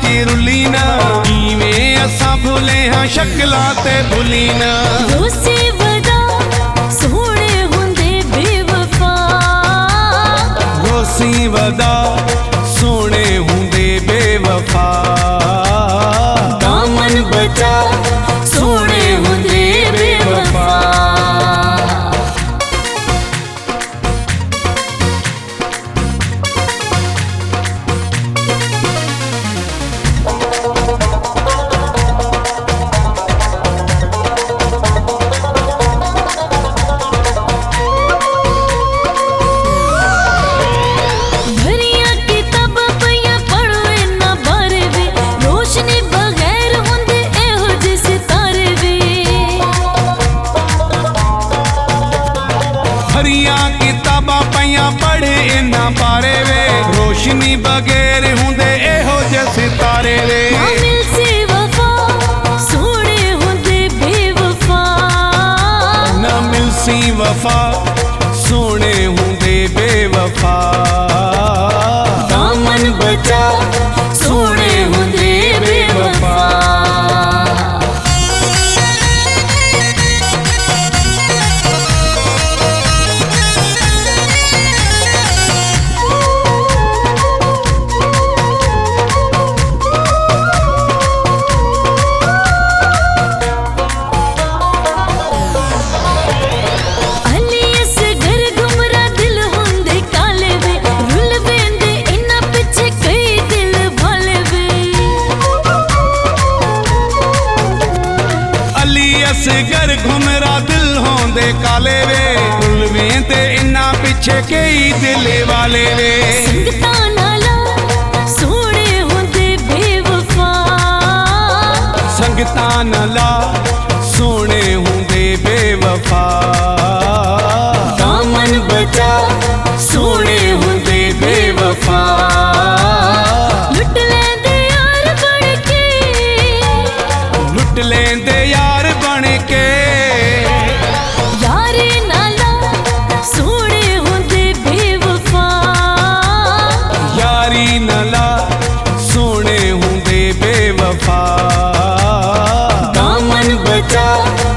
च रुली ना, इवें असां भुले हाँ शक्लां ते भुली ना। रोसी वदा सोहणे हुंदे बेवफा, रोसी वदा सोहणे हुंदे बेवफा, दामन बचा सोहणे हुंदे बेवफा। किताबां पईयां पढ़े इन्हां बारे वे, रोशनी बगैर हुंदे एहो जे सितारे वे। ना मिलसी वफा सोहणे हुंदे बेवफा, ना मिलसी वफा सोहणे हुंदे बेवफा, दामन बचा सोहणे हुंदे बेवफा। घर घुमरा दिल होंदे काले वे, उलवें ते इन्ना पिछे कई दिल वाले वे। संगतां नाला सोहणे हुंदे बेवफा, संगतां नाला सोहणे हुंदे बेवफा, दामन बचा सोहणे हुंदे बेवफा। लुट लेंदे यार बन के, लुट लेंदे यार बन के, यारी नाला सोहणे हुंदे बेवफा, यारी नाला सोहणे हुंदे बेवफा, दामन बचा